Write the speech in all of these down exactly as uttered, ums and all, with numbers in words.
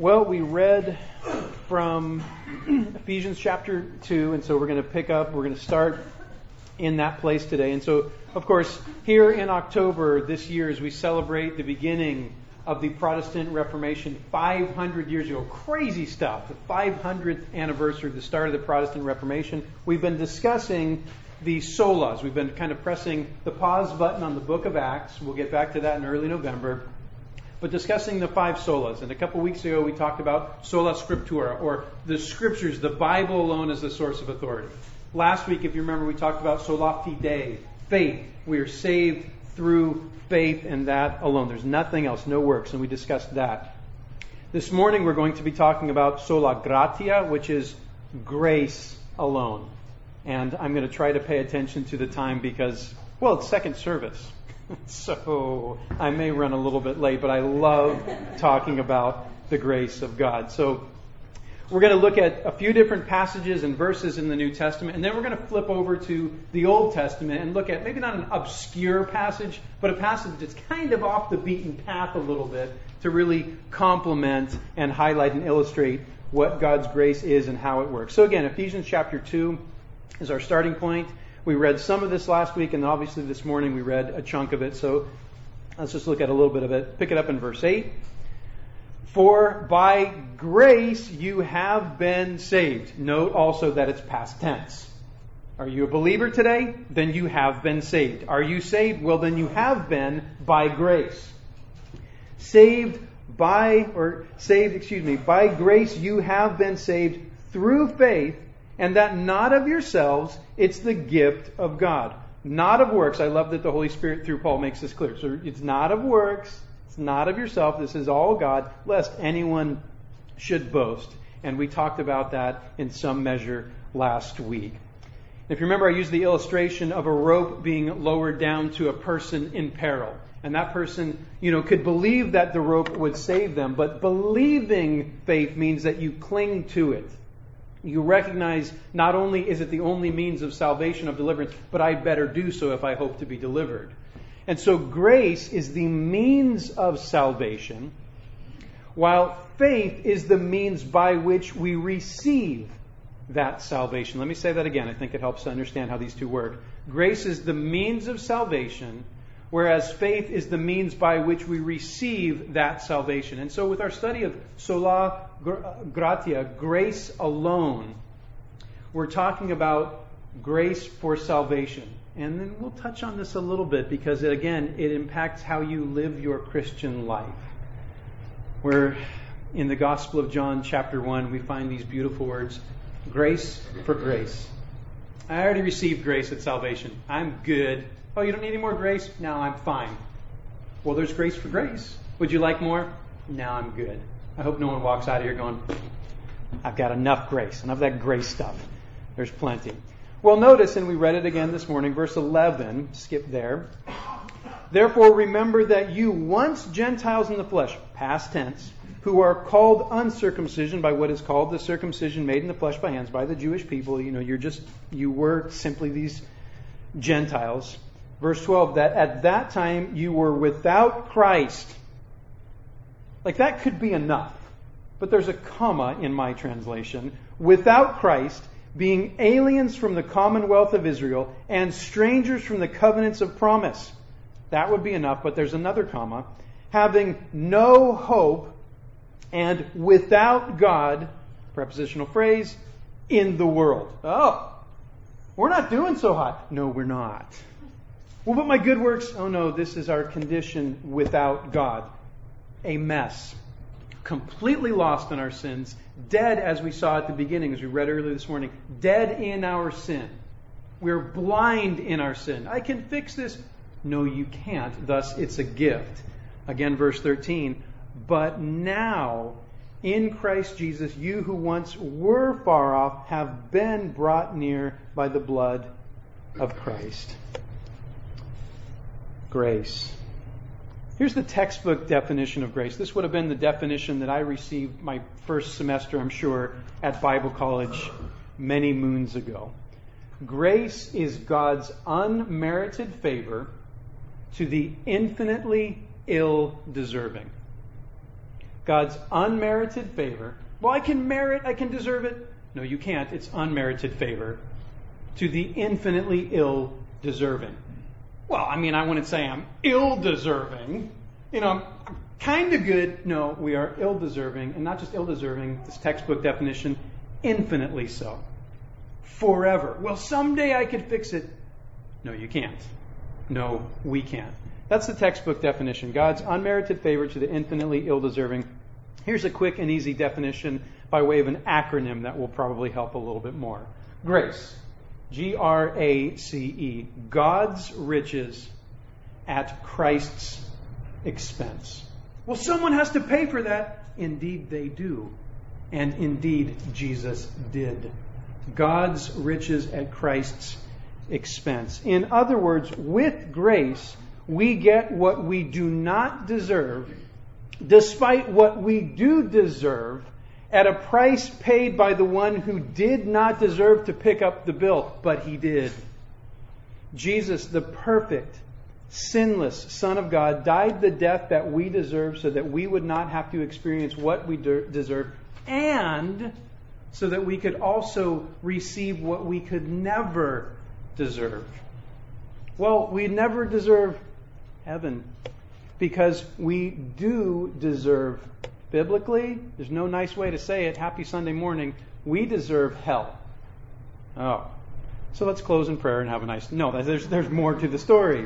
Well, we read from Ephesians chapter two, and so we're going to pick up, we're going to start in that place today. And so, of course, here in October this year, as we celebrate the beginning of the Protestant Reformation five hundred years ago, crazy stuff, the five hundredth anniversary of the start of the Protestant Reformation, we've been discussing the solas. We've been kind of pressing the pause button on the book of Acts. We'll get back to that in early November. But discussing the five solas. And a couple weeks ago we talked about sola scriptura, or the scriptures, the Bible alone as the source of authority. Last week, if you remember, we talked about sola fide, faith. We are saved through faith and that alone. There's nothing else, no works, and we discussed that. This morning we're going to be talking about sola gratia, which is grace alone. And I'm going to try to pay attention to the time because, well, it's second service. So I may run a little bit late, but I love talking about the grace of God. So we're going to look at a few different passages and verses in the New Testament, and then we're going to flip over to the Old Testament and look at maybe not an obscure passage, but a passage that's kind of off the beaten path a little bit to really complement and highlight and illustrate what God's grace is and how it works. So again, Ephesians chapter two is our starting point. We read some of this last week, and obviously this morning we read a chunk of it. So let's just look at a little bit of it. Pick it up in verse eight. For by grace you have been saved. Note also that it's past tense. Are you a believer today? Then you have been saved. Are you saved? Well, then you have been by grace. Saved by, or saved, excuse me, by grace you have been saved through faith, and that not of yourselves, it's the gift of God. Not of works. I love that the Holy Spirit through Paul makes this clear. So it's not of works. It's not of yourself. This is all God, lest anyone should boast. And we talked about that in some measure last week. If you remember, I used the illustration of a rope being lowered down to a person in peril. And that person, you know, could believe that the rope would save them. But believing faith means that you cling to it. You recognize not only is it the only means of salvation, of deliverance, but I better do so if I hope to be delivered. And so grace is the means of salvation, while faith is the means by which we receive that salvation. Let me say that again. I think it helps to understand how these two work. Grace is the means of salvation, whereas faith is the means by which we receive that salvation. And so with our study of sola gratia, grace alone, we're talking about grace for salvation. And then we'll touch on this a little bit because, it, again, it impacts how you live your Christian life. Where in the Gospel of John chapter one, we find these beautiful words, grace for grace. I already received grace at salvation. I'm good. Oh, you don't need any more grace? No, I'm fine. Well, there's grace for grace. Would you like more? No, I'm good. I hope no one walks out of here going, I've got enough grace, enough of that grace stuff. There's plenty. Well, notice, and we read it again this morning, verse eleven, skip there. Therefore, remember that you once Gentiles in the flesh, past tense, who are called uncircumcision by what is called the circumcision made in the flesh by hands, by the Jewish people. You know, you're just, you were simply these Gentiles. Verse twelve, that at that time you were without Christ. Like that could be enough. But there's a comma in my translation. Without Christ, being aliens from the commonwealth of Israel and strangers from the covenants of promise. That would be enough, but there's another comma. Having no hope and without God, prepositional phrase, in the world. Oh, we're not doing so hot. No, we're not. Well, but my good works, oh no, this is our condition without God. A mess. Completely lost in our sins. Dead, as we saw at the beginning, as we read earlier this morning. Dead in our sin. We're blind in our sin. I can fix this. No, you can't. Thus, it's a gift. Again, verse thirteen. But now, in Christ Jesus, you who once were far off have been brought near by the blood of Christ. Grace. Here's the textbook definition of grace. This would have been the definition that I received my first semester, I'm sure, at Bible college many moons ago. Grace is God's unmerited favor to the infinitely ill-deserving. God's unmerited favor. Well, I can merit, I can deserve it. No, you can't. It's unmerited favor to the infinitely ill-deserving. Well, I mean, I wouldn't say I'm ill-deserving. You know, I'm kind of good. No, we are ill-deserving, and not just ill-deserving, this textbook definition, infinitely so. Forever. Well, someday I could fix it. No, you can't. No, we can't. That's the textbook definition. God's unmerited favor to the infinitely ill-deserving. Here's a quick and easy definition by way of an acronym that will probably help a little bit more. Grace. G R A C E. God's riches at Christ's expense. Well, someone has to pay for that. Indeed they do. And indeed Jesus did. God's riches at Christ's expense. In other words, with grace, we get what we do not deserve, despite what we do deserve, at a price paid by the one who did not deserve to pick up the bill, but he did. Jesus, the perfect, sinless Son of God, died the death that we deserve so that we would not have to experience what we de- deserve, and so that we could also receive what we could never deserve. Well, we never deserve heaven because we do deserve, biblically, there's no nice way to say it, happy Sunday morning, we deserve hell. Oh. So let's close in prayer and have a nice... No, there's, there's more to the story.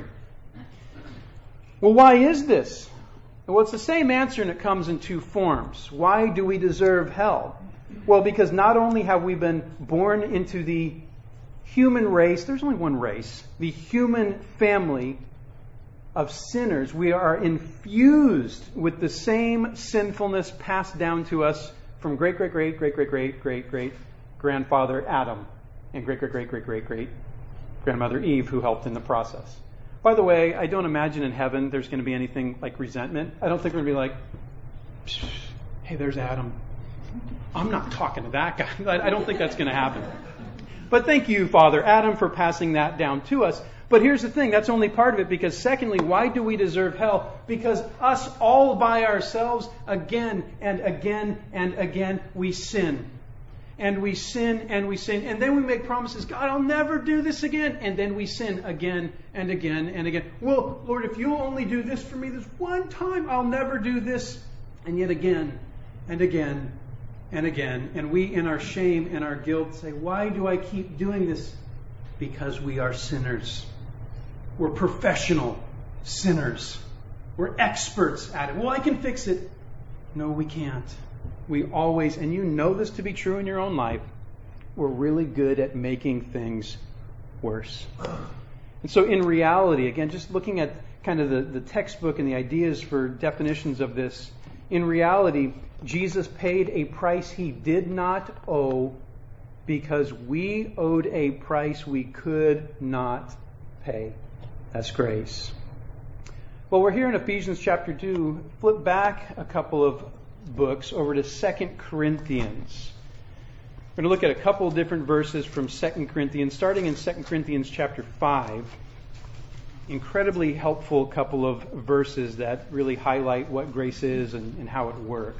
Well, why is this? Well, it's the same answer and it comes in two forms. Why do we deserve hell? Well, because not only have we been born into the human race, there's only one race, the human family of sinners, we are infused with the same sinfulness passed down to us from great, great, great, great, great, great, great, great grandfather Adam and great, great, great, great, great, great grandmother Eve, who helped in the process. By the way, I don't imagine in heaven there's going to be anything like resentment. I don't think we're going to be like, hey, there's Adam. I'm not talking to that guy. I don't think that's going to happen. But thank you, Father Adam, for passing that down to us. But here's the thing, that's only part of it, because secondly, why do we deserve hell? Because us all by ourselves, again and again and again, we sin. And we sin and we sin. And then we make promises, God, I'll never do this again. And then we sin again and again and again. Well, Lord, if you'll only do this for me this one time, I'll never do this. And yet again and again and again. And we, in our shame and our guilt, say, why do I keep doing this? Because we are sinners. We're professional sinners. We're experts at it. Well, I can fix it. No, we can't. We always, and you know this to be true in your own life, we're really good at making things worse. And so in reality, again, just looking at kind of the, the textbook and the ideas for definitions of this, in reality, Jesus paid a price he did not owe because we owed a price we could not pay. That's grace. Well, we're here in Ephesians chapter two. Flip back a couple of books over to Second Corinthians. We're going to look at a couple of different verses from Second Corinthians, starting in Second Corinthians chapter five. Incredibly helpful couple of verses that really highlight what grace is and, and how it works.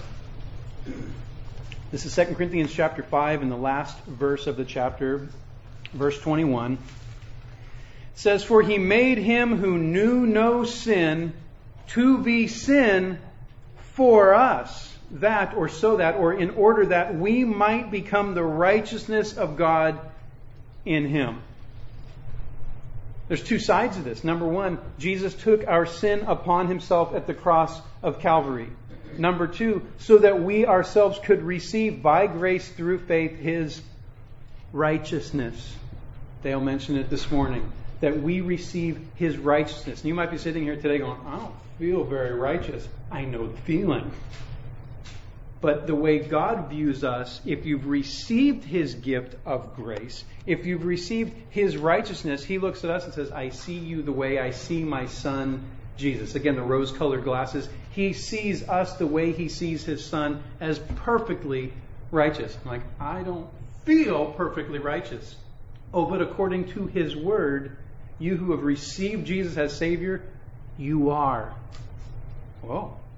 This is Second Corinthians chapter five, and the last verse of the chapter, verse twenty-one. It says, for he made him who knew no sin to be sin for us, that or so that, or in order that we might become the righteousness of God in him. There's two sides of this. Number one, Jesus took our sin upon himself at the cross of Calvary. Number two, so that we ourselves could receive by grace through faith his righteousness. Dale mentioned it this morning, that we receive his righteousness. And you might be sitting here today going, I don't feel very righteous. I know the feeling. But the way God views us, if you've received his gift of grace, if you've received his righteousness, he looks at us and says, I see you the way I see my son Jesus. Again, the rose-colored glasses. He sees us the way he sees his son, as perfectly righteous. I'm like, I don't feel perfectly righteous. Oh, but according to his word, you who have received Jesus as Savior, you are. Well,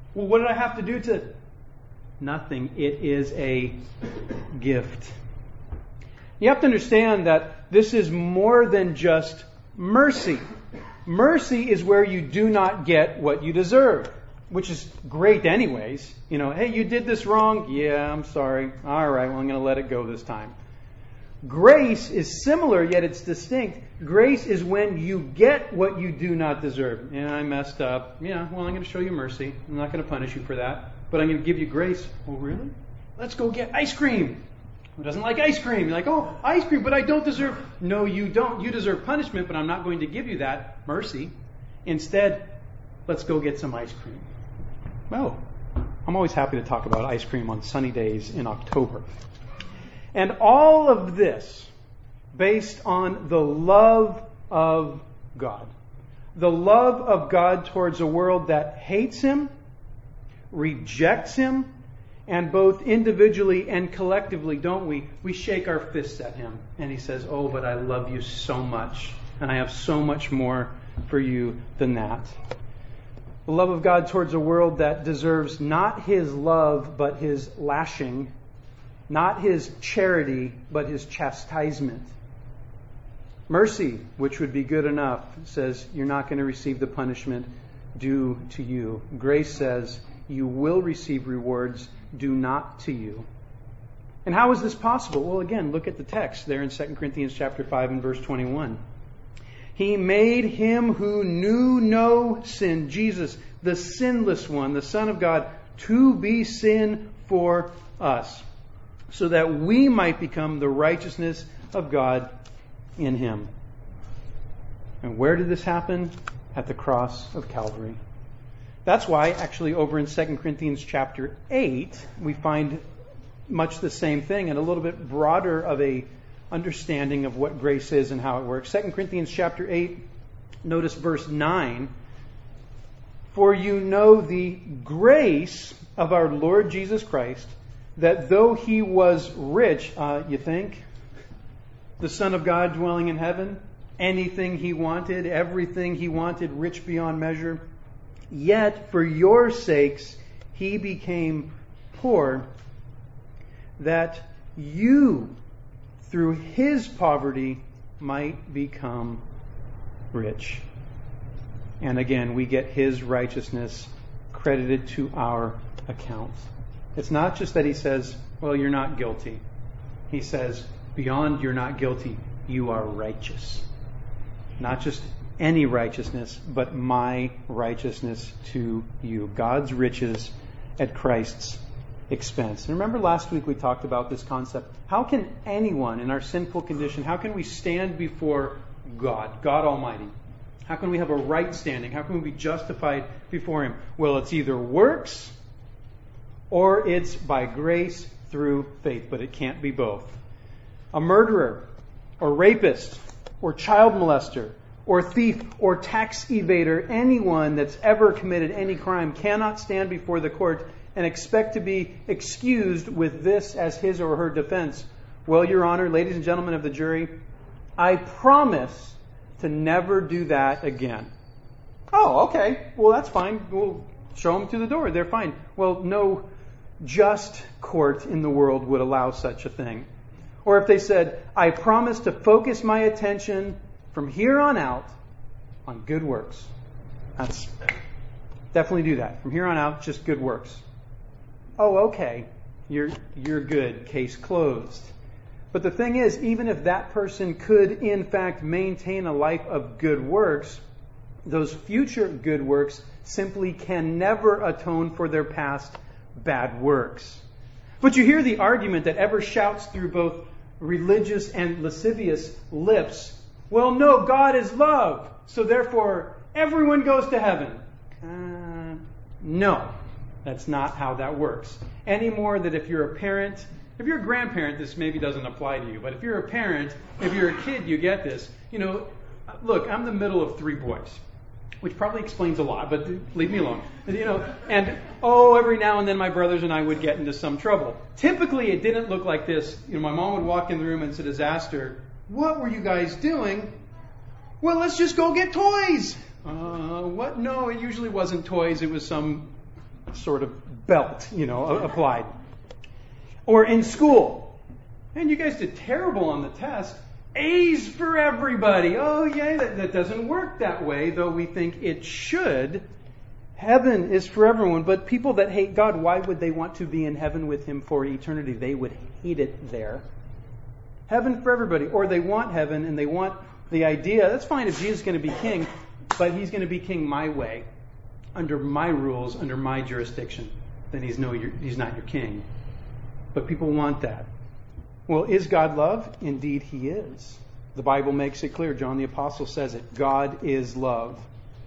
Well, what did I have to do to... Nothing. It is a gift. You have to understand that this is more than just mercy. Mercy is where you do not get what you deserve, which is great anyways. You know, hey, you did this wrong. Yeah, I'm sorry. All right, well, I'm going to let it go this time. Grace is similar, yet it's distinct. Grace is when you get what you do not deserve. Yeah, I messed up. Yeah, well, I'm going to show you mercy. I'm not going to punish you for that. But I'm going to give you grace. Oh, really? Let's go get ice cream. Who doesn't like ice cream? You're like, oh, ice cream, but I don't deserve... No, you don't. You deserve punishment, but I'm not going to give you that mercy. Instead, let's go get some ice cream. Well, I'm always happy to talk about ice cream on sunny days in October. And all of this based on the love of God. The love of God towards a world that hates Him, rejects Him, and both individually and collectively, don't we? We shake our fists at Him. And He says, oh, but I love you so much. And I have so much more for you than that. The love of God towards a world that deserves not His love, but His lashing. Not His charity, but His chastisement. Mercy, which would be good enough, says you're not going to receive the punishment due to you. Grace says you will receive rewards due not to you. And how is this possible? Well, again, look at the text there in Second Corinthians chapter five and verse twenty-one. He made Him who knew no sin, Jesus, the sinless one, the Son of God, to be sin for us, so that we might become the righteousness of God in Him. And where did this happen? At the cross of Calvary. That's why, actually, over in Second Corinthians chapter eight, we find much the same thing and a little bit broader of a understanding of what grace is and how it works. Second Corinthians chapter eight, notice verse nine. For you know the grace of our Lord Jesus Christ, that though He was rich, uh, you think, the Son of God dwelling in heaven, anything He wanted, everything He wanted, rich beyond measure, yet for your sakes He became poor, that you, through His poverty, might become rich. And again, we get His righteousness credited to our account. It's not just that He says, well, you're not guilty. He says, beyond you're not guilty, you are righteous. Not just any righteousness, but my righteousness to you. God's riches at Christ's expense. And remember last week we talked about this concept. How can anyone in our sinful condition, how can we stand before God, God Almighty? How can we have a right standing? How can we be justified before Him? Well, it's either works or it's by grace through faith, but it can't be both. A murderer or rapist or child molester or thief or tax evader, anyone that's ever committed any crime cannot stand before the court and expect to be excused with this as his or her defense. Well, Your Honor, ladies and gentlemen of the jury, I promise to never do that again. Oh, okay. Well, that's fine. We'll show them to the door. They're fine. Well, no just court in the world would allow such a thing. Or if they said, I promise to focus my attention from here on out on good works. That's definitely do that. From here on out, just good works. Oh, okay. You're you're good. Case closed. But the thing is, even if that person could in fact maintain a life of good works, those future good works simply can never atone for their past bad works. But you hear the argument that ever shouts through both religious and lascivious lips, well, no, God is love, so therefore everyone goes to heaven. Uh, no, that's not how that works. Any more that if you're a parent, if you're a grandparent, this maybe doesn't apply to you, but if you're a parent, if you're a kid, you get this. You know, look, I'm the middle of three boys, which probably explains a lot, but leave me alone. You know, and oh, every now and then my brothers and I would get into some trouble. Typically, it didn't look like this. You know, my mom would walk in the room and it's a disaster. What were you guys doing? Well, let's just go get toys. Uh, what? No, it usually wasn't toys. It was some sort of belt, you know, applied. Or in school. And you guys did terrible on the test. A's for everybody. Oh, yeah, that, that doesn't work that way, though we think it should. Heaven is for everyone, but people that hate God, why would they want to be in heaven with Him for eternity? They would hate it there. Heaven for everybody. Or they want heaven and they want the idea, that's fine if Jesus is going to be king, but He's going to be king my way, under my rules, under my jurisdiction. Then He's no, He's not your king. But people want that. Well, is God love? Indeed He is. The Bible makes it clear. John the Apostle says it. God is love.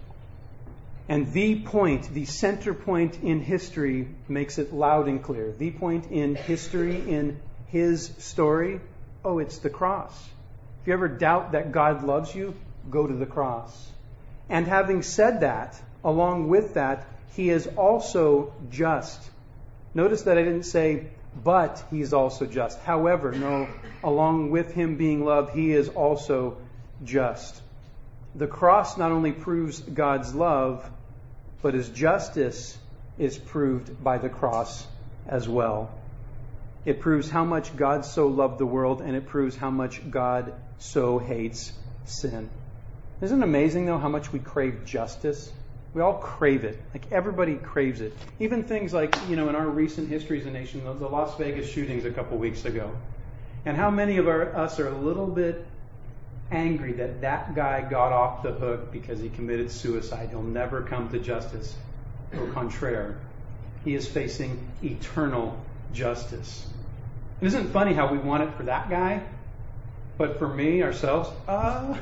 And the point, the center point in history makes it loud and clear. The point in history, in His story, oh, it's the cross. If you ever doubt that God loves you, go to the cross. And having said that, along with that, He is also just. Notice that I didn't say, but He's also just. However, no, along with Him being love, He is also just. The cross not only proves God's love, but His justice is proved by the cross as well. It proves how much God so loved the world, and it proves how much God so hates sin. Isn't it amazing, though, how much we crave justice? We all crave it. Like, everybody craves it. Even things like, you know, in our recent history as a nation, the Las Vegas shootings a couple weeks ago. And how many of our, us are a little bit angry that that guy got off the hook because he committed suicide. He'll never come to justice. Au contraire, he is facing eternal justice. It isn't funny how we want it for that guy, but for me, ourselves, uh,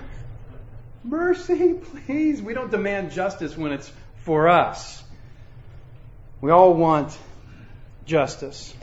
mercy, please. We don't demand justice when it's for us. We all want justice.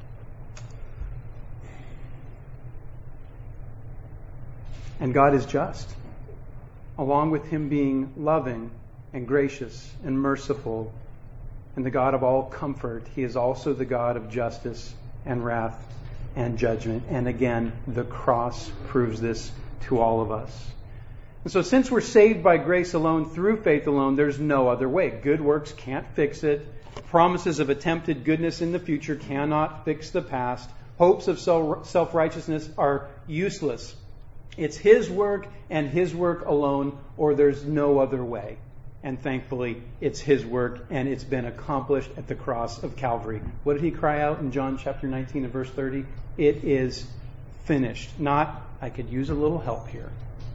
And God is just. Along with Him being loving and gracious and merciful and the God of all comfort, He is also the God of justice and wrath and judgment. And again, the cross proves this to all of us. And so since we're saved by grace alone, through faith alone, there's no other way. Good works can't fix it. Promises of attempted goodness in the future cannot fix the past. Hopes of self-righteousness are useless. It's His work and His work alone, or there's no other way. And thankfully, it's His work, and it's been accomplished at the cross of Calvary. What did He cry out in John chapter nineteen and verse thirty? It is finished. Not, I could use a little help here.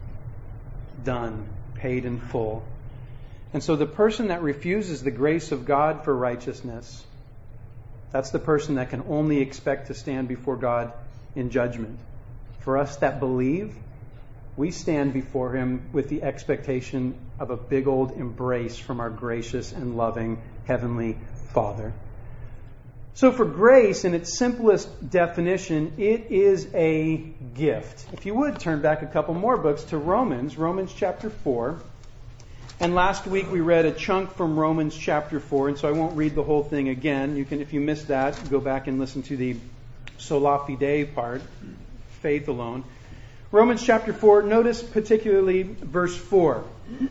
Done. Paid in full. And so the person that refuses the grace of God for righteousness, that's the person that can only expect to stand before God in judgment. For us that believe, we stand before Him with the expectation of a big old embrace from our gracious and loving Heavenly Father. So for grace, in its simplest definition, it is a gift. If you would, turn back a couple more books to Romans, Romans chapter four. And last week we read a chunk from Romans chapter four, and so I won't read the whole thing again. You can, if you missed that, go back and listen to the Sola Fide part, faith alone. Romans chapter four, notice particularly verse four.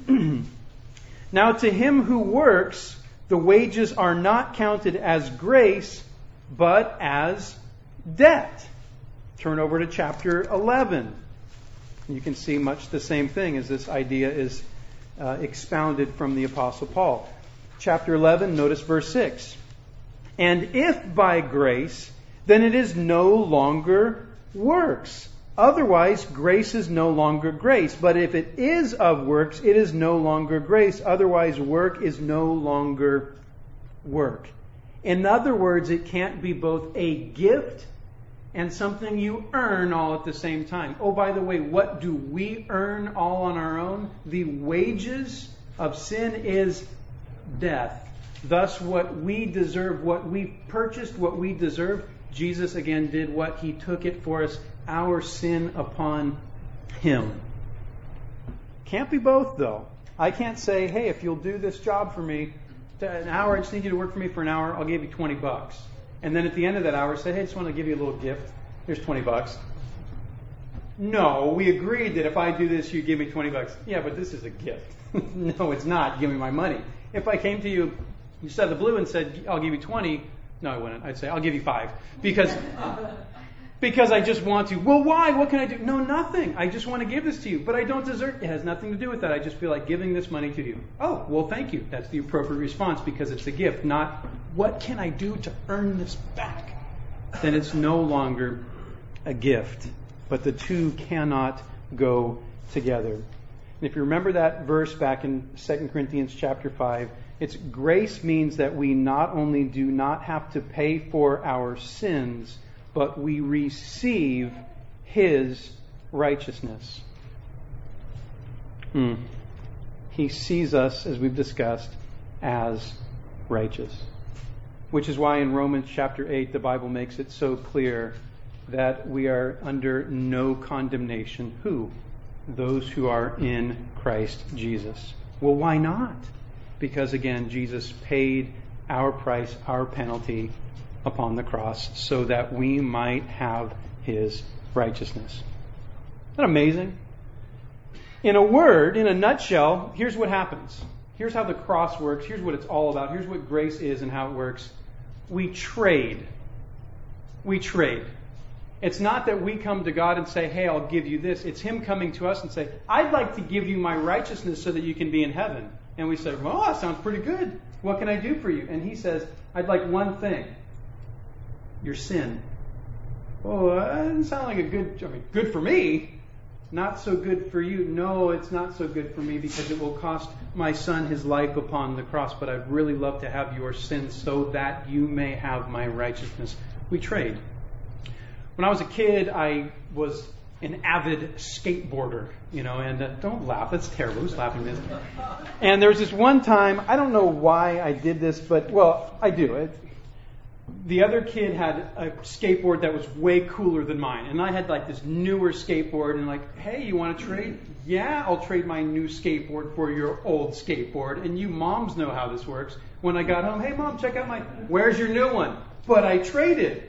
Now to him who works, the wages are not counted as grace, but as debt. Turn over to chapter eleven. You can see much the same thing as this idea is uh, expounded from the Apostle Paul. Chapter eleven, notice verse six. And if by grace, then it is no longer works. Otherwise, grace is no longer grace. But if it is of works, it is no longer grace. Otherwise, work is no longer work. In other words, it can't be both a gift and something you earn all at the same time. Oh, by the way, what do we earn all on our own? The wages of sin is death. Thus, what we deserve, what we purchased, what we deserve, Jesus again did what? He took it for us, our sin upon Him. Can't be both, though. I can't say, hey, if you'll do this job for me, an hour, I just need you to work for me for an hour, I'll give you twenty bucks. And then at the end of that hour, say, hey, I just want to give you a little gift. Here's twenty bucks. No, we agreed that if I do this, you give me twenty bucks. Yeah, but this is a gift. No, it's not. Give me my money. If I came to you, you said the blue and said, I'll give you twenty. No, I wouldn't. I'd say, I'll give you five. Because because I just want to. Well, why? What can I do? No, nothing. I just want to give this to you. But I don't deserve it. It has nothing to do with that. I just feel like giving this money to you. Oh, well, thank you. That's the appropriate response because it's a gift, not what can I do to earn this back? Then it's no longer a gift. But the two cannot go together. And if you remember that verse back in Second Corinthians chapter five, it's grace means that we not only do not have to pay for our sins, but we receive His righteousness. Hmm. He sees us, as we've discussed, as righteous. Which is why in Romans chapter eight, the Bible makes it so clear that we are under no condemnation. Who? Those who are in Christ Jesus. Well, why not? Because again, Jesus paid our price, our penalty upon the cross so that we might have His righteousness. Isn't that amazing? In a word, in a nutshell, here's what happens. Here's how the cross works. Here's what it's all about. Here's what grace is and how it works. We trade. We trade. It's not that we come to God and say, hey, I'll give you this. It's Him coming to us and say, I'd like to give you my righteousness so that you can be in heaven. And we say, well, that sounds pretty good. What can I do for you? And He says, I'd like one thing. Your sin. Oh, that doesn't sound like a good, I mean, good for me. Not so good for you. No, it's not so good for me because it will cost my son his life upon the cross. But I'd really love to have your sin so that you may have my righteousness. We trade. When I was a kid, I was an avid skateboarder, you know, and uh, don't laugh. That's terrible. Who's laughing at this? And there was this one time, I don't know why I did this, but, well, I do. It, the other kid had a skateboard that was way cooler than mine. And I had like this newer skateboard and like, hey, you want to trade? Yeah, I'll trade my new skateboard for your old skateboard. And you moms know how this works. When I got home, hey, Mom, check out my, where's your new one? But I traded.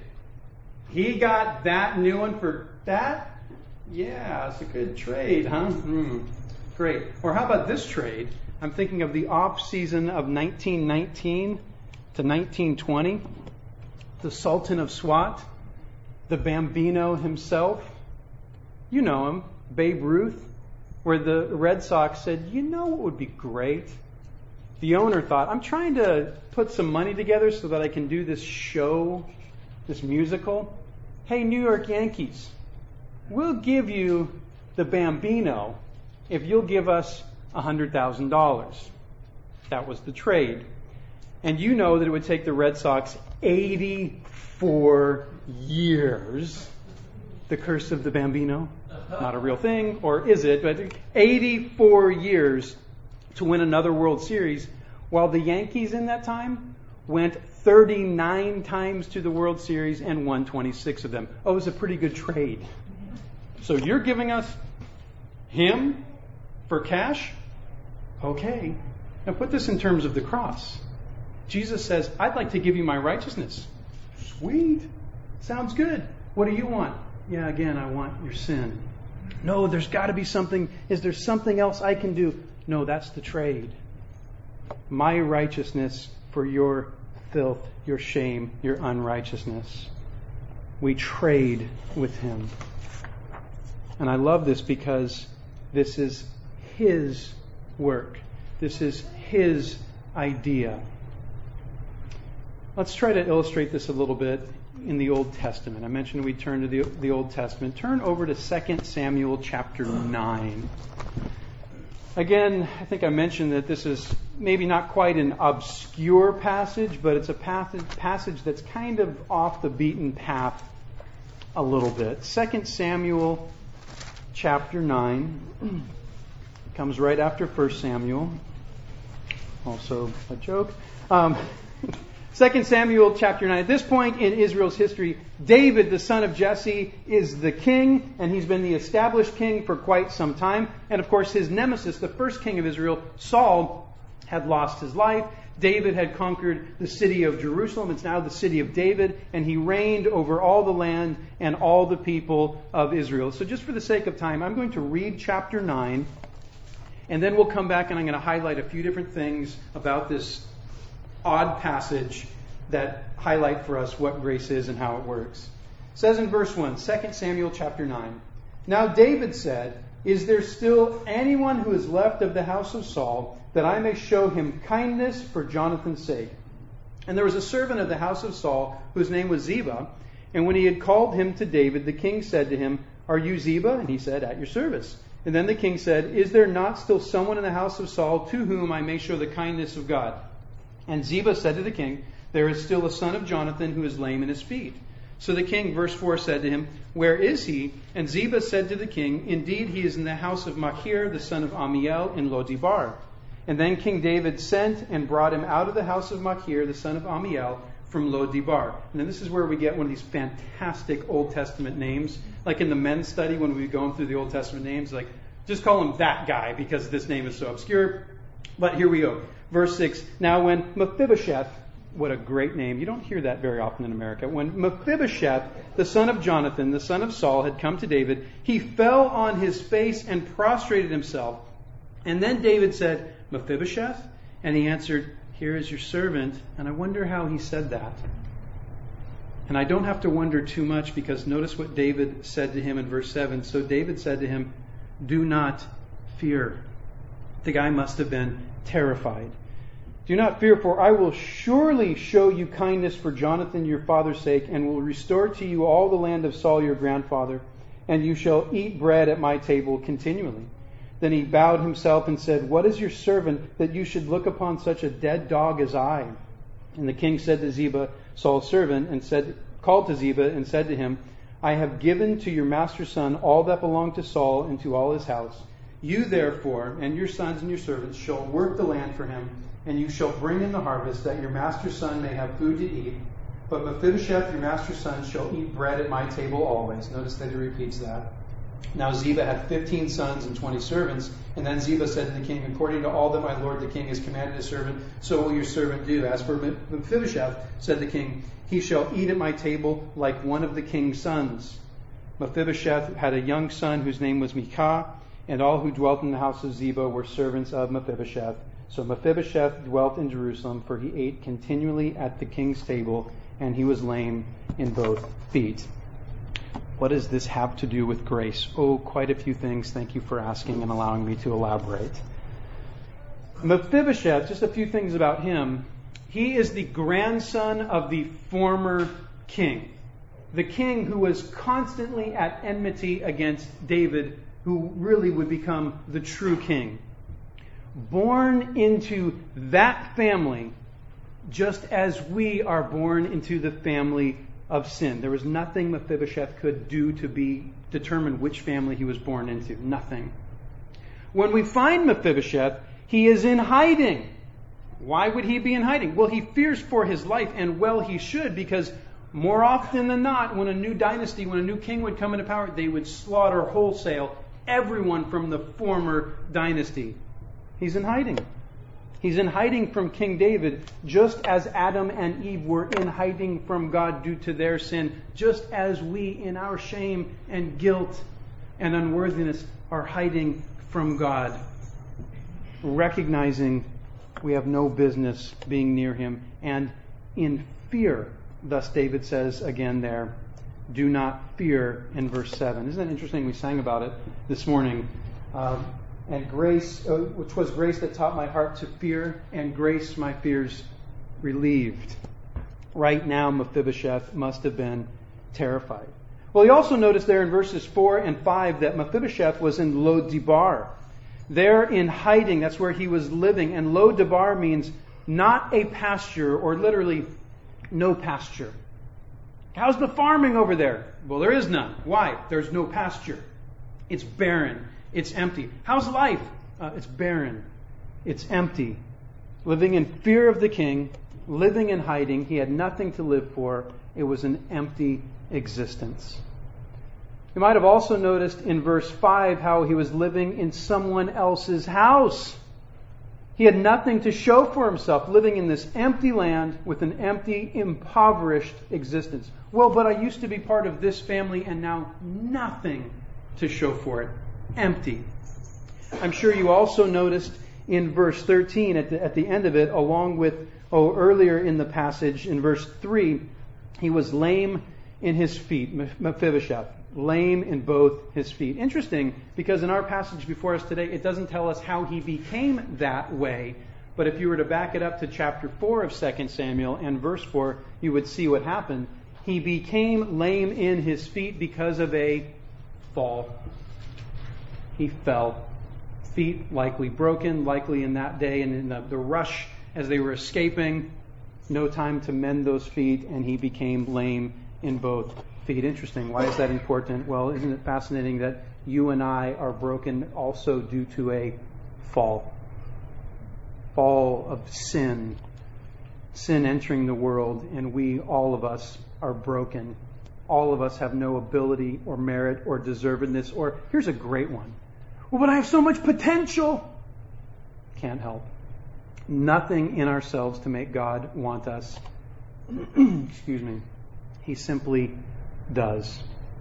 He got that new one for that? Yeah, it's a good trade, huh? Mm, great. Or how about this trade? I'm thinking of the off season of nineteen nineteen to nineteen twenty. The Sultan of Swat, the Bambino himself. You know him, Babe Ruth, where the Red Sox said, you know what would be great? The owner thought, I'm trying to put some money together so that I can do this show, this musical. Hey, New York Yankees, we'll give you the Bambino if you'll give us one hundred thousand dollars. That was the trade. And you know that it would take the Red Sox eighty-four years. The curse of the Bambino. Not a real thing, or is it? But eighty-four years to win another World Series, while the Yankees in that time went thirty-nine times to the World Series and won twenty-six of them. Oh, it was a pretty good trade. So you're giving us him for cash? Okay. Now put this in terms of the cross. Jesus says, I'd like to give you my righteousness. Sweet. Sounds good. What do you want? Yeah, again, I want your sin. No, there's got to be something. Is there something else I can do? No, that's the trade. My righteousness for your filth, your shame, your unrighteousness. We trade with Him. And I love this because this is His work. This is His idea. Let's try to illustrate this a little bit in the Old Testament. I mentioned we'd turn to the, the Old Testament. Turn over to Second Samuel chapter nine. Again, I think I mentioned that this is maybe not quite an obscure passage, but it's a passage, passage that's kind of off the beaten path a little bit. Second Samuel chapter nine comes right after First Samuel. Also a joke. Um, Second Samuel chapter nine. At this point in Israel's history, David, the son of Jesse, is the king, and he's been the established king for quite some time. And of course, his nemesis, the first king of Israel, Saul, had lost his life. David had conquered the city of Jerusalem. It's now the city of David, and he reigned over all the land and all the people of Israel. So just for the sake of time, I'm going to read chapter nine, and then we'll come back and I'm going to highlight a few different things about this odd passage that highlight for us what grace is and how it works. It says in verse one, Second Samuel chapter nine, Now David said, Is there still anyone who is left of the house of Saul, that I may show him kindness for Jonathan's sake? And there was a servant of the house of Saul, whose name was Ziba. And when he had called him to David, the king said to him, Are you Ziba? And he said, At your service. And then the king said, Is there not still someone in the house of Saul to whom I may show the kindness of God? And Ziba said to the king, There is still a son of Jonathan who is lame in his feet. So the king, verse four, said to him, Where is he? And Ziba said to the king, Indeed, he is in the house of Machir, the son of Amiel, in Lo-debar. And then King David sent and brought him out of the house of Machir, the son of Amiel, from Lo-debar. And then this is where we get one of these fantastic Old Testament names. Like in the men's study, when we were going through the Old Testament names, like, just call him that guy because this name is so obscure. But here we go. Verse six, Now when Mephibosheth, what a great name. You don't hear that very often in America. When Mephibosheth, the son of Jonathan, the son of Saul, had come to David, he fell on his face and prostrated himself. And then David said, Mephibosheth? And he answered, Here is your servant. And I wonder how he said that. And I don't have to wonder too much, because notice what David said to him in verse seven. So David said to him, Do not fear. The guy must have been terrified. Do not fear, for I will surely show you kindness for Jonathan your father's sake, and will restore to you all the land of Saul your grandfather, and you shall eat bread at my table continually. Then he bowed himself and said, What is your servant that you should look upon such a dead dog as I? And the king said to Ziba, Saul's servant, and said, called to Ziba and said to him, I have given to your master's son all that belonged to Saul and to all his house. You therefore and your sons and your servants shall work the land for him, and you shall bring in the harvest, that your master's son may have food to eat. But Mephibosheth, your master's son, shall eat bread at my table always. Notice that he repeats that. Now Ziba had fifteen sons and twenty servants. And then Ziba said to the king, According to all that my lord the king has commanded his servant, so will your servant do. As for Mephibosheth, said the king, he shall eat at my table like one of the king's sons. Mephibosheth had a young son whose name was Micah, and all who dwelt in the house of Ziba were servants of Mephibosheth. So Mephibosheth dwelt in Jerusalem, for he ate continually at the king's table, and he was lame in both feet. What does this have to do with grace? Oh, quite a few things. Thank you for asking and allowing me to elaborate. Mephibosheth, just a few things about him. He is the grandson of the former king. The king who was constantly at enmity against David, who really would become the true king. Born into that family, just as we are born into the family of sin. There was nothing Mephibosheth could do to be determine which family he was born into. Nothing. When we find Mephibosheth, he is in hiding. Why would he be in hiding? Well, he fears for his life, and well he should, because more often than not, when a new dynasty, when a new king would come into power, they would slaughter wholesale everyone from the former dynasty. He's in hiding. He's in hiding from King David, just as Adam and Eve were in hiding from God due to their sin, just as we, in our shame and guilt and unworthiness, are hiding from God, recognizing we have no business being near Him, and in fear. Thus David says again there, do not fear, in verse seven. Isn't that interesting? We sang about it this morning. Um, And grace, uh, which was grace that taught my heart to fear, and grace my fears relieved. Right now, Mephibosheth must have been terrified. Well, you also notice there in verses four and five that Mephibosheth was in Lo-debar. There in hiding, that's where he was living. And Lo-debar means not a pasture, or literally no pasture. How's the farming over there? Well, there is none. Why? There's no pasture. It's barren. It's empty. How's life? Uh, it's barren. It's empty. Living in fear of the king, living in hiding. He had nothing to live for. It was an empty existence. You might have also noticed in verse five how he was living in someone else's house. He had nothing to show for himself, living in this empty land with an empty, impoverished existence. Well, but I used to be part of this family, and now nothing to show for it. Empty. I'm sure you also noticed in verse thirteen, at the, at the end of it, along with Oh, earlier in the passage, in verse three, he was lame in his feet, Mephibosheth, lame in both his feet. Interesting, because in our passage before us today, it doesn't tell us how he became that way. But if you were to back it up to chapter four of Second Samuel and verse four, you would see what happened. He became lame in his feet because of a fall. He fell. Feet likely broken, likely in that day, and in the, the rush as they were escaping, no time to mend those feet, and he became lame in both feet. Interesting. Why is that important? Well, isn't it fascinating that you and I are broken also due to a fall? Fall of sin. Sin entering the world, and we, all of us, are broken. All of us have no ability or merit or deservedness. Or, here's a great one. Well, but I have so much potential. Can't help. Nothing in ourselves to make God want us. Excuse me. He simply does.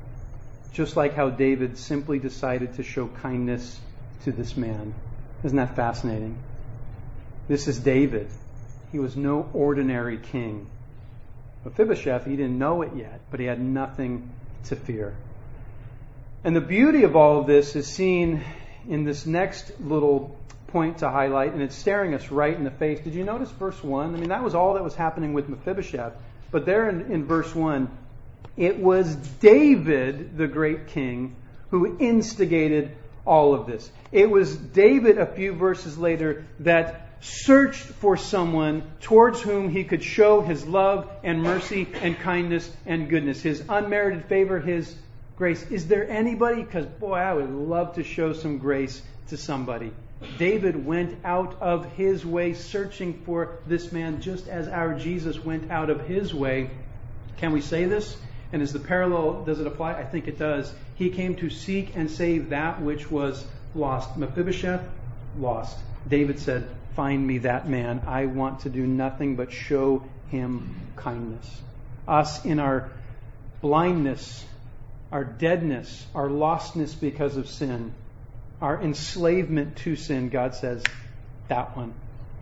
Just like how David simply decided to show kindness to this man. Isn't that fascinating? This is David. He was no ordinary king. Mephibosheth, he didn't know it yet, but he had nothing to fear. And the beauty of all of this is seen in this next little point to highlight, and it's staring us right in the face. Did you notice verse one? I mean, that was all that was happening with Mephibosheth. But there in, in verse one, it was David, the great king, who instigated all of this. It was David, a few verses later, that searched for someone towards whom he could show his love and mercy and kindness and goodness, his unmerited favor, his grace. Is there anybody? Because, boy, I would love to show some grace to somebody. David went out of his way searching for this man, just as our Jesus went out of his way. Can we say this? And is the parallel, does it apply? I think it does. He came to seek and save that which was lost. Mephibosheth, lost. David said, find me that man. I want to do nothing but show him kindness. Us in our blindness, our deadness, our lostness because of sin, our enslavement to sin, God says, that one.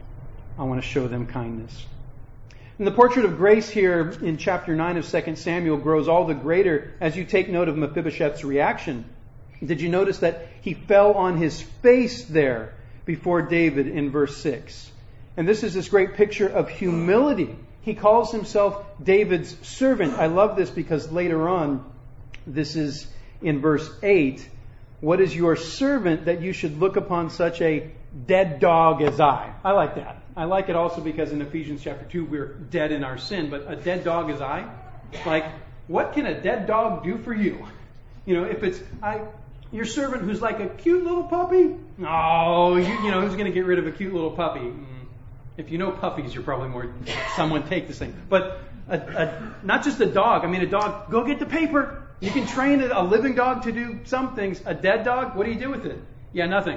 I want to show them kindness. And the portrait of grace here in chapter nine of Second Samuel grows all the greater as you take note of Mephibosheth's reaction. Did you notice that he fell on his face there before David in verse six? And this is this great picture of humility. He calls himself David's servant. I love this because later on, this is in verse eight, what is your servant that you should look upon such a dead dog as I? I like that. I like it also because in Ephesians chapter two, we're dead in our sin, but a dead dog as I? Like, what can a dead dog do for you? You know, if it's I, your servant who's like a cute little puppy, oh, you, you know, who's going to get rid of a cute little puppy? If you know puppies, you're probably more, someone take this thing. But a, a, not just a dog. I mean, a dog, go get the paper. You can train a, a living dog to do some things. A dead dog, what do you do with it? Yeah, nothing.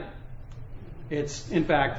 It's, in fact,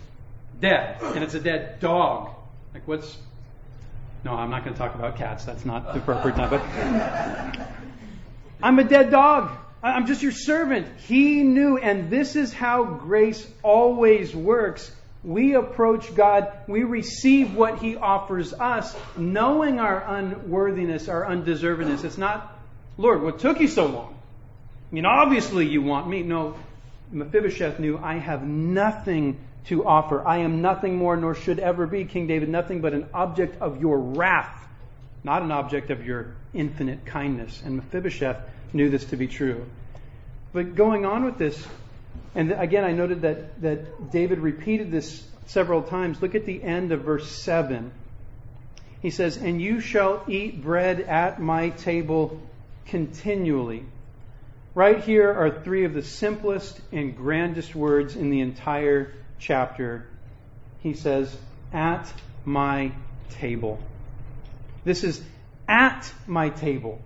dead. And it's a dead dog. Like what's... No, I'm not going to talk about cats. That's not the appropriate time. But I'm a dead dog. I'm just your servant. He knew, and this is how grace always works. We approach God, we receive what He offers us, knowing our unworthiness, our undeservedness. It's not, Lord, what took you so long? I mean, obviously you want me. No, Mephibosheth knew, I have nothing to offer. I am nothing more, nor should ever be, King David, nothing but an object of your wrath, not an object of your infinite kindness. And Mephibosheth knew this to be true. But going on with this, and again, I noted that, that David repeated this several times. Look at the end of verse seven. He says, and you shall eat bread at my table continually. Right here are three of the simplest and grandest words in the entire chapter. He says, at my table. This is at my table,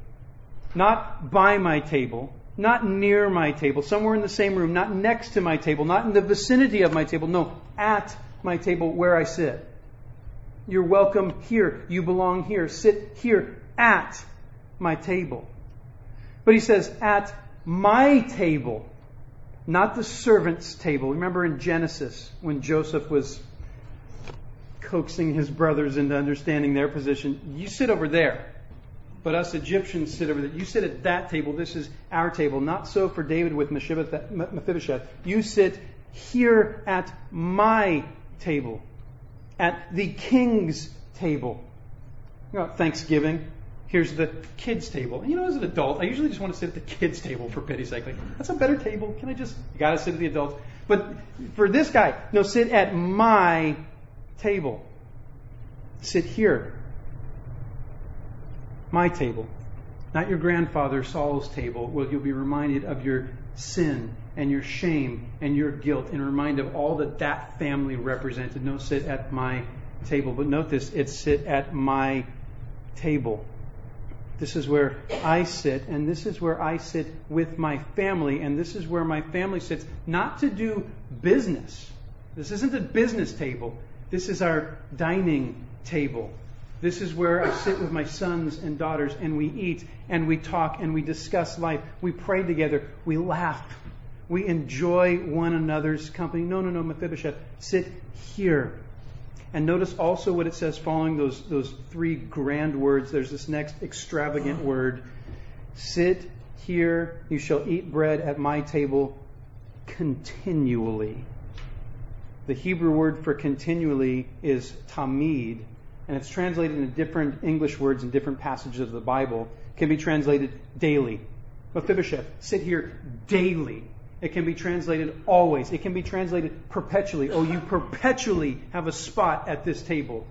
not by my table. Not near my table, somewhere in the same room, not next to my table, not in the vicinity of my table. No, at my table where I sit. You're welcome here. You belong here. Sit here at my table. But he says, at my table, not the servant's table. Remember in Genesis when Joseph was coaxing his brothers into understanding their position. You sit over there. But us Egyptians sit over there. You sit at that table. This is our table. Not so for David with Mephibosheth. You sit here at my table. At the king's table. You know, Thanksgiving. Here's the kids' table. You know, as an adult, I usually just want to sit at the kids' table for pity's sake. Like, that's a better table. Can I just... You got to sit at the adults. But for this guy, no, sit at my table. Sit here. My table. Not your grandfather Saul's table, where you'll be reminded of your sin and your shame and your guilt and reminded of all that that family represented. No, sit at my table. But note this, it's sit at my table. This is where I sit, and this is where I sit with my family, and this is where my family sits, not to do business. This isn't a business table. This is our dining table. This is where I sit with my sons and daughters, and we eat, and we talk, and we discuss life. We pray together. We laugh. We enjoy one another's company. No, no, no, Mephibosheth, sit here. And notice also what it says following those, those three grand words. There's this next extravagant word. Sit here, you shall eat bread at my table continually. The Hebrew word for continually is tamid, and it's translated into different English words in different passages of the Bible. It can be translated daily. Mephibosheth, sit here daily. It can be translated always. It can be translated perpetually. Oh, you perpetually have a spot at this table.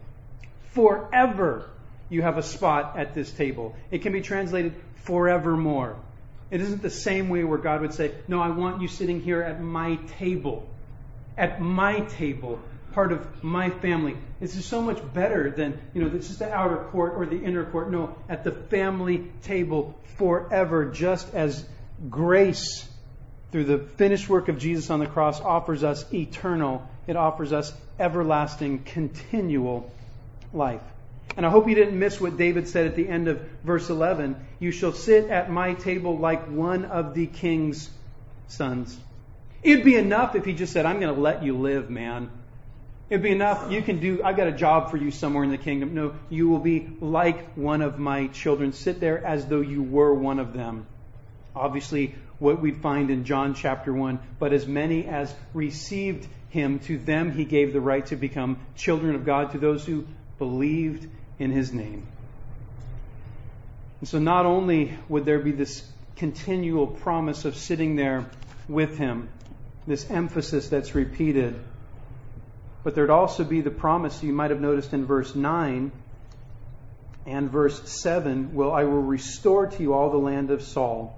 Forever you have a spot at this table. It can be translated forevermore. It isn't the same way where God would say, no, I want you sitting here at my table. At my table. Part of my family. This is so much better than, you know, this is the outer court or the inner court. No, at the family table forever, just as grace through the finished work of Jesus on the cross offers us eternal, it offers us everlasting, continual life. And I hope you didn't miss what David said at the end of verse eleven. You shall sit at my table like one of the king's sons. It'd be enough if he just said, I'm going to let you live, man. It'd be enough. You can do, I've got a job for you somewhere in the kingdom. No, you will be like one of my children. Sit there as though you were one of them. Obviously, what we find in John chapter one, but as many as received him, to them he gave the right to become children of God, to those who believed in his name. And so not only would there be this continual promise of sitting there with him, this emphasis that's repeated, but there'd also be the promise you might have noticed in verse nine and verse seven, well, I will restore to you all the land of Saul.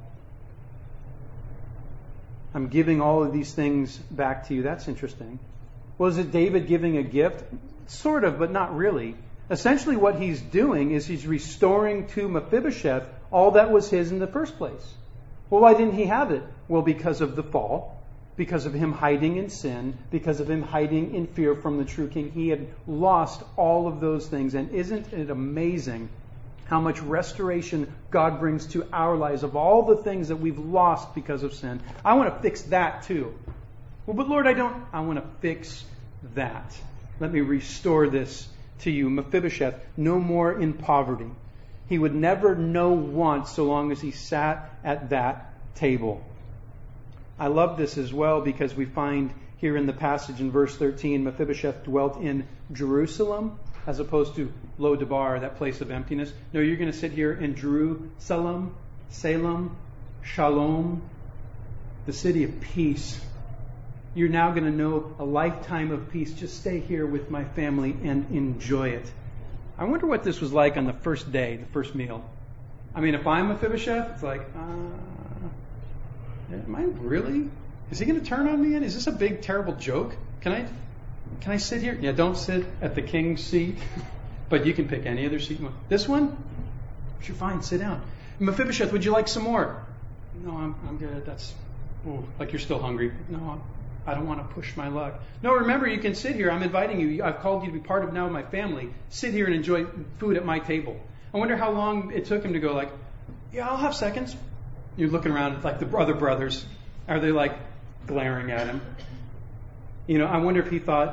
I'm giving all of these things back to you. That's interesting. Well, is it David giving a gift? Sort of, but not really. Essentially what he's doing is he's restoring to Mephibosheth all that was his in the first place. Well, why didn't he have it? Well, because of the fall. Because of him hiding in sin, because of him hiding in fear from the true king. He had lost all of those things. And isn't it amazing how much restoration God brings to our lives of all the things that we've lost because of sin? I want to fix that too. Well, but Lord, I don't. I want to fix that. Let me restore this to you. Mephibosheth, no more in poverty. He would never know want so long as he sat at that table. I love this as well because we find here in the passage in verse thirteen, Mephibosheth dwelt in Jerusalem as opposed to Lo-debar, that place of emptiness. No, you're going to sit here in Jerusalem, Salem, Shalom, the city of peace. You're now going to know a lifetime of peace. Just stay here with my family and enjoy it. I wonder what this was like on the first day, the first meal. I mean, if I'm Mephibosheth, it's like, uh, am I really? Is he going to turn on me? Is this a big, terrible joke? Can I can I sit here? Yeah, don't sit at the king's seat, but you can pick any other seat you want. This one? You're fine, sit down. Mephibosheth, would you like some more? No, I'm I'm good. That's, ooh, like you're still hungry. No, I'm, I don't want to push my luck. No, remember, you can sit here. I'm inviting you. I've called you to be part of now my family. Sit here and enjoy food at my table. I wonder how long it took him to go like, yeah, I'll have seconds. You're looking around like the other brothers. Are they like glaring at him? You know, I wonder if he thought,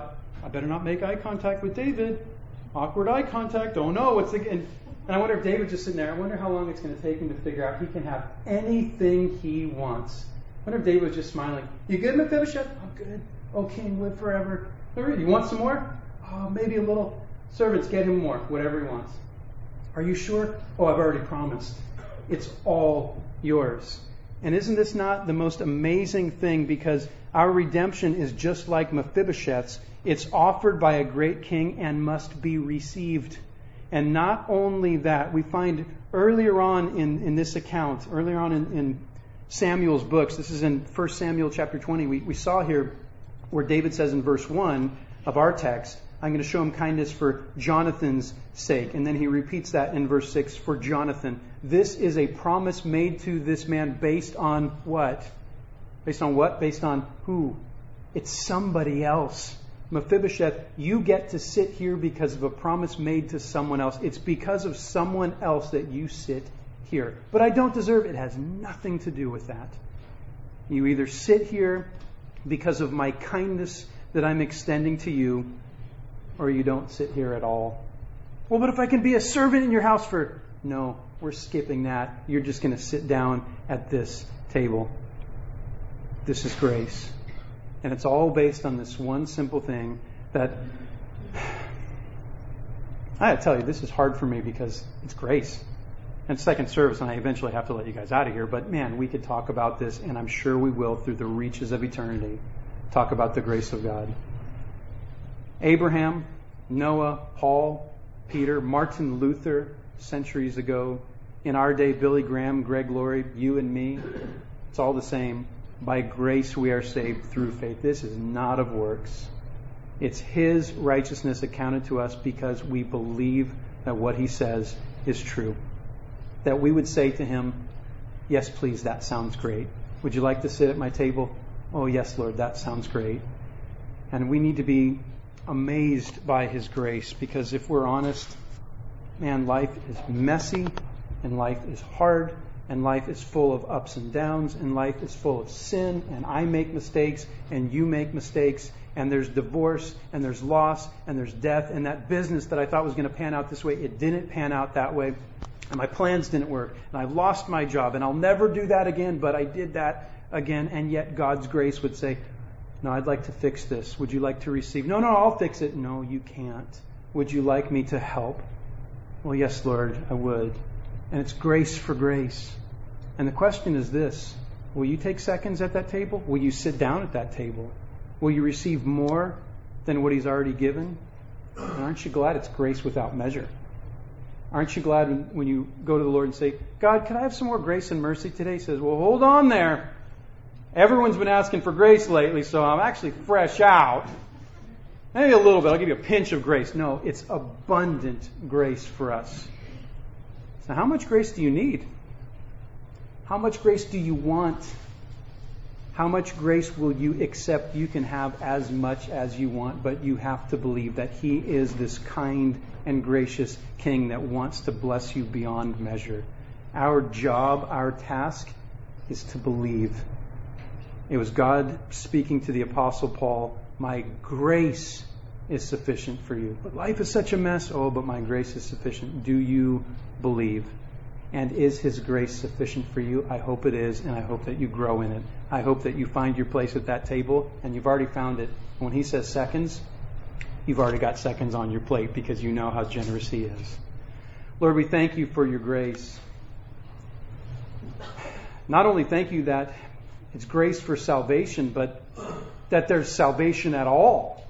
I better not make eye contact with David. Awkward eye contact. Oh no, what's the... And, and I wonder if David's just sitting there. I wonder how long it's going to take him to figure out he can have anything he wants. I wonder if David was just smiling. You good, Mephibosheth? I'm good. Oh, king, live forever. You want some more? Oh, maybe a little. Servants, get him more. Whatever he wants. Are you sure? Oh, I've already promised. It's all yours. And isn't this not the most amazing thing? Because our redemption is just like Mephibosheth's. It's offered by a great king and must be received. And not only that, we find earlier on in, in this account, earlier on in, in Samuel's books, this is in First Samuel chapter twenty, we, we saw here where David says in verse one of our text, I'm going to show him kindness for Jonathan's sake. And then he repeats that in verse six, for Jonathan. This is a promise made to this man based on what? Based on what? Based on who? It's somebody else. Mephibosheth, you get to sit here because of a promise made to someone else. It's because of someone else that you sit here. But I don't deserve it. It has nothing to do with that. You either sit here because of my kindness that I'm extending to you, or you don't sit here at all. Well, but if I can be a servant in your house for... No, we're skipping that. You're just going to sit down at this table. This is grace. And it's all based on this one simple thing that... I gotta tell you, this is hard for me because it's grace. And second service, and I eventually have to let you guys out of here. But man, we could talk about this, and I'm sure we will through the reaches of eternity. Talk about the grace of God. Abraham, Noah, Paul, Peter, Martin Luther, centuries ago. In our day, Billy Graham, Greg Laurie, you and me. It's all the same. By grace we are saved through faith. This is not of works. It's His righteousness accounted to us because we believe that what He says is true. That we would say to Him, yes, please, that sounds great. Would you like to sit at my table? Oh, yes, Lord, that sounds great. And we need to be amazed by His grace, because if we're honest, man, life is messy and life is hard and life is full of ups and downs and life is full of sin, and I make mistakes and you make mistakes, and there's divorce and there's loss and there's death, and that business that I thought was going to pan out this way, it didn't pan out that way, and my plans didn't work, and I lost my job, and I'll never do that again, but I did that again. And yet God's grace would say, no, I'd like to fix this. Would you like to receive? No, no, I'll fix it. No, you can't. Would you like me to help? Well, yes, Lord, I would. And it's grace for grace. And the question is this: will you take seconds at that table? Will you sit down at that table? Will you receive more than what He's already given? And aren't you glad it's grace without measure? Aren't you glad when, when you go to the Lord and say, God, can I have some more grace and mercy today? He says, well, hold on there. Everyone's been asking for grace lately, so I'm actually fresh out. Maybe a little bit. I'll give you a pinch of grace. No, it's abundant grace for us. So how much grace do you need? How much grace do you want? How much grace will you accept? You can have as much as you want, but you have to believe that He is this kind and gracious King that wants to bless you beyond measure. Our job, our task, is to believe. It was God speaking to the Apostle Paul, my grace is sufficient for you. But life is such a mess. Oh, but my grace is sufficient. Do you believe? And is His grace sufficient for you? I hope it is, and I hope that you grow in it. I hope that you find your place at that table, and you've already found it. When He says seconds, you've already got seconds on your plate because you know how generous He is. Lord, we thank You for Your grace. Not only thank You that it's grace for salvation, but that there's salvation at all.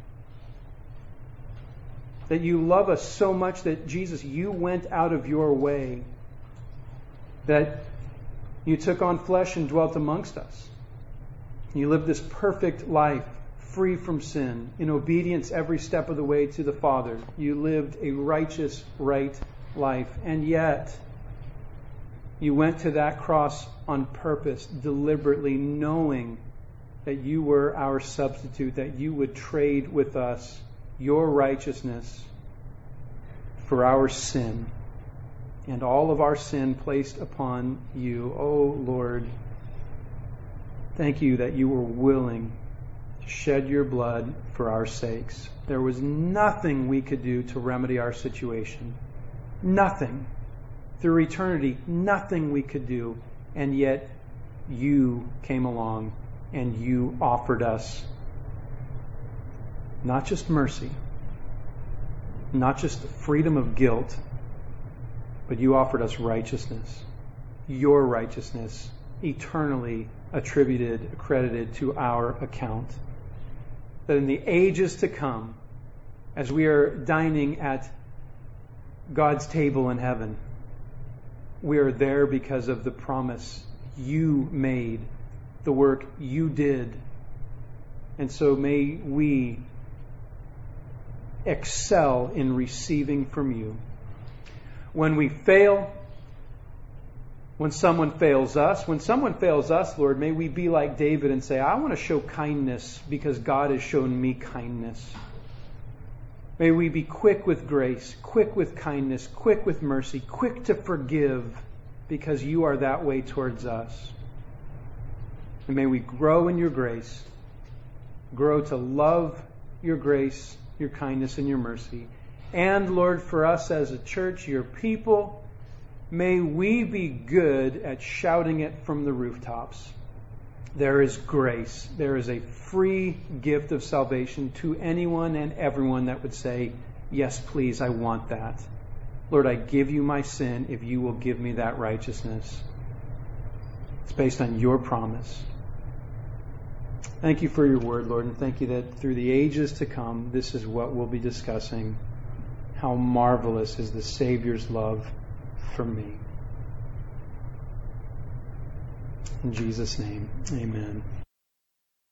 That You love us so much that, Jesus, You went out of Your way. That You took on flesh and dwelt amongst us. You lived this perfect life, free from sin, in obedience every step of the way to the Father. You lived a righteous, right life. And yet, You went to that cross on purpose, deliberately, knowing that You were our substitute, that You would trade with us Your righteousness for our sin, and all of our sin placed upon You. Oh, Lord, thank You that You were willing to shed your blood for our sakes. There was nothing we could do to remedy our situation. Nothing. Through eternity, nothing we could do. And yet, you came along and you offered us not just mercy, not just freedom of guilt, but you offered us righteousness. Your righteousness, eternally attributed, accredited to our account. That in the ages to come, as we are dining at God's table in heaven, we are there because of the promise you made, the work you did. And so may we excel in receiving from you. When we fail, when someone fails us, when someone fails us, Lord, may we be like David and say, I want to show kindness because God has shown me kindness. May we be quick with grace, quick with kindness, quick with mercy, quick to forgive because you are that way towards us. And may we grow in your grace, grow to love your grace, your kindness, and your mercy. And Lord, for us as a church, your people, may we be good at shouting it from the rooftops. There is grace. There is a free gift of salvation to anyone and everyone that would say, yes, please, I want that. Lord, I give you my sin if you will give me that righteousness. It's based on your promise. Thank you for your word, Lord, and thank you that through the ages to come, this is what we'll be discussing. How marvelous is the Savior's love for me. In Jesus' name, amen.